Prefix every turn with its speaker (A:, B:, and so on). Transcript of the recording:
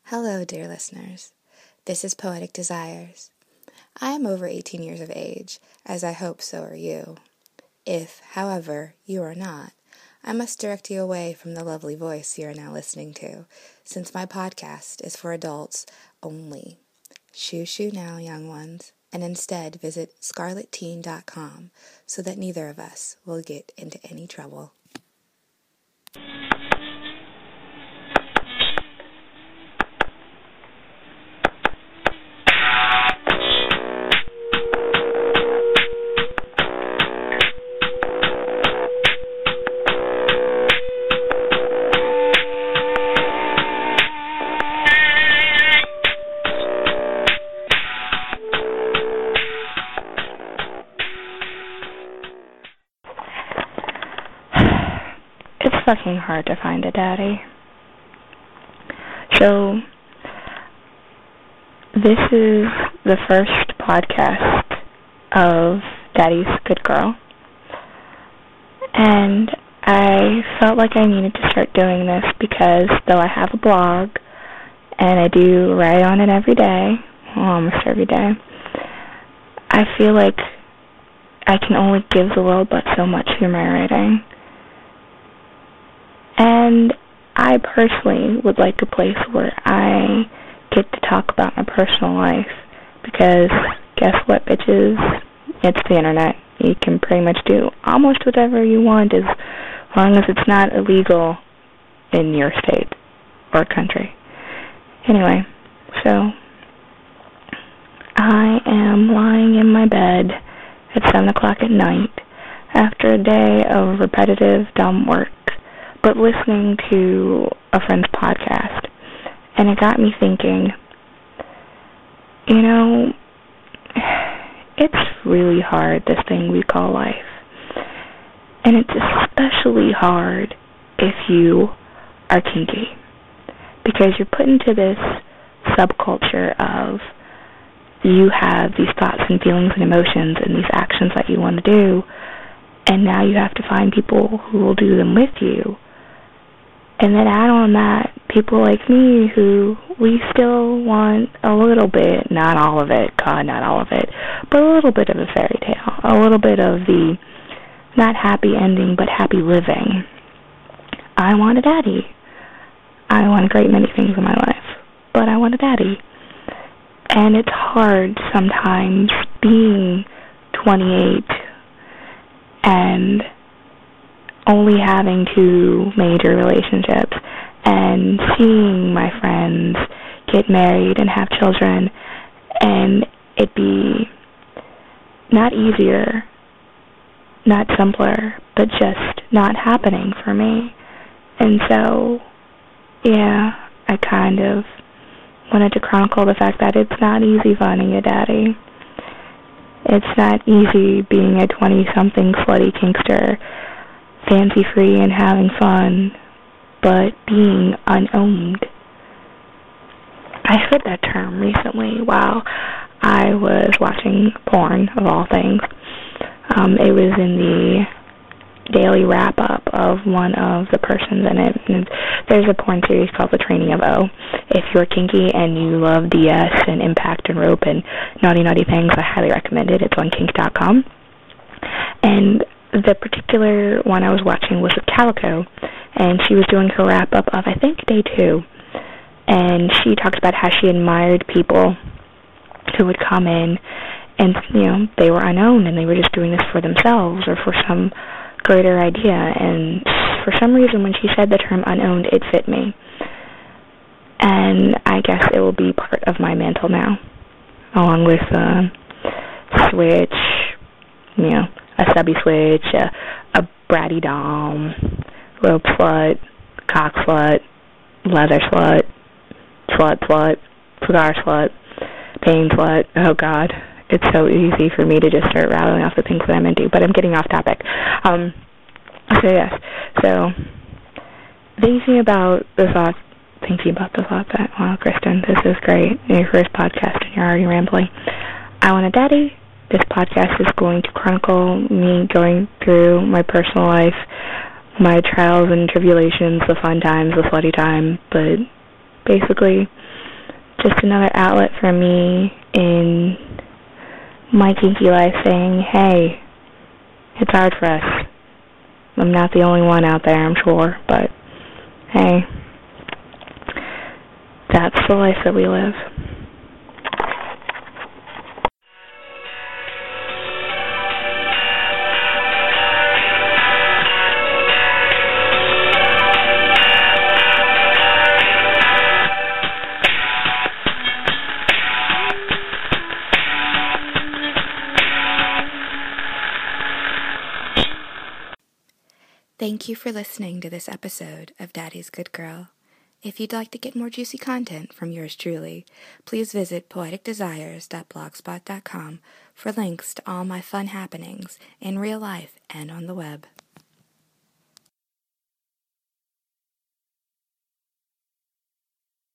A: Hello, dear listeners. This is Poetic Desires. I am over 18 years of age, as I hope so are you. If, however, you are not, I must direct you away from the lovely voice you are now listening to, since my podcast is for adults only. Shoo now, young ones, and instead visit scarletteen.com so that neither of us will get into any trouble.
B: It's fucking hard to find a daddy. So, this is the first podcast of Daddy's Good Girl. And I felt like I needed to start doing this because though I have a blog, and I do write on it every day, almost every day, I feel like I can only give the world but so much through my writing. And I personally would like a place where I get to talk about my personal life, because guess what, bitches? It's the internet. You can pretty much do almost whatever you want as long as it's not illegal in your state or country. Anyway, so I am lying in my bed at 7 o'clock at night after a day of repetitive, dumb work, but listening to a friend's podcast, and it got me thinking, you know, it's really hard, this thing we call life, and it's especially hard if you are kinky, because you're put into this subculture of you have these thoughts and feelings and emotions and these actions that you want to do, and now you have to find people who will do them with you. And then add on that, people like me who we still want a little bit, not all of it, God, not all of it, but a little bit of a fairy tale, a little bit of the not happy ending, but happy living. I want a daddy. I want a great many things in my life, but I want a daddy. And it's hard sometimes being 28 and only having 2 major relationships and seeing my friends get married and have children, and it be not easier, not simpler, but just not happening for me. And so, yeah, I kind of wanted to chronicle the fact that it's not easy finding a daddy. It's not easy being a 20-something slutty kinkster, fancy-free and having fun, but being unowned. I heard that term recently while I was watching porn, of all things. It was in the daily wrap-up of one of the persons in it. And there's a porn series called The Training of O. If you're kinky and you love DS and impact and rope and naughty things, I highly recommend it. It's on kink.com. And the particular one I was watching was with Calico, and she was doing her wrap-up of, I think, day 2. And she talked about how she admired people who would come in and, you know, they were unowned and they were just doing this for themselves or for some greater idea. And for some reason, when she said the term unowned, it fit me. And I guess it will be part of my mantle now, along with switch, you know, a subby switch, a bratty dom, rope slut, cock slut, leather slut, cigar slut, pain slut. Oh God, it's so easy for me to just start rattling off the things that I'm into, but I'm getting off topic. So yes, so thinking about the thought that, wow, Kristen, this is great, your first podcast and you're already rambling. I want a daddy. This podcast is going to chronicle me going through my personal life, my trials and tribulations, the fun times, the slutty time, but basically just another outlet for me in my kinky life saying, hey, it's hard for us. I'm not the only one out there, I'm sure, but hey, that's the life that we live.
A: Thank you for listening to this episode of Daddy's Good Girl. If you'd like to get more juicy content from yours truly, please visit poeticdesires.blogspot.com for links to all my fun happenings in real life and on the web.